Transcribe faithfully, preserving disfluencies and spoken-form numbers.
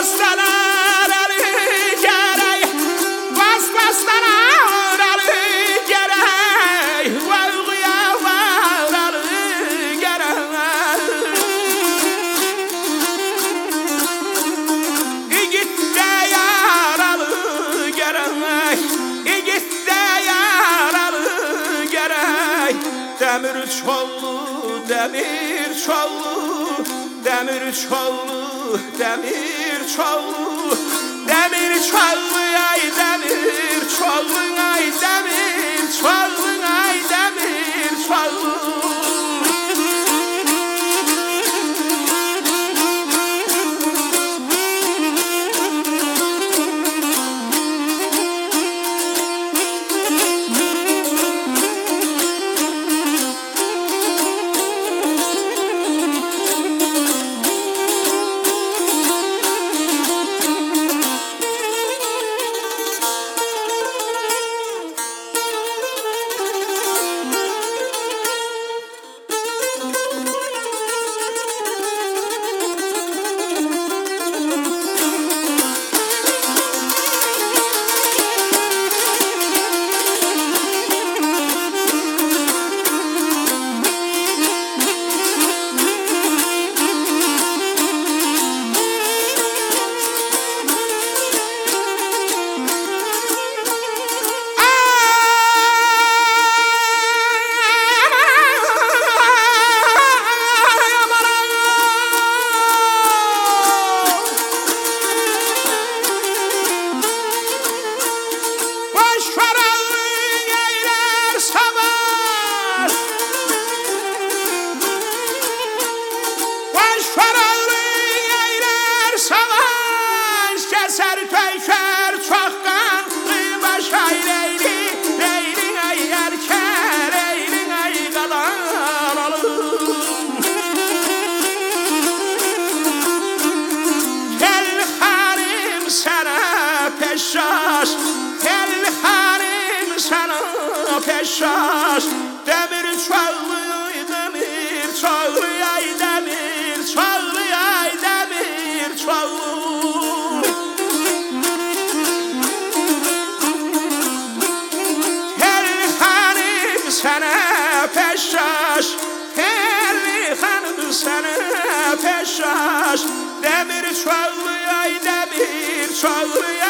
basbastalar Ali gerek, basbastalar Ali gerek, vayğıya var Ali gerek. İgit'te yaralı gerek, İgit'te yaralı gerek. Demir çollu, demir çollu, demir çollu, demir çollu, demir çollu ay demir çollu ay demir çollu ay demir çollu. Keser köyker çok kanlı baş ay leyli, leyli ay erker, leyli ay kalan alım. Gel harim sana peşaş, gel harim sana peşaş. Demir çağlı, demir çağlı ay demir çağlı ay demir çağlı. Sana peşaş, herli hanım sana peşaş. Demir çağlı ay demir çağlı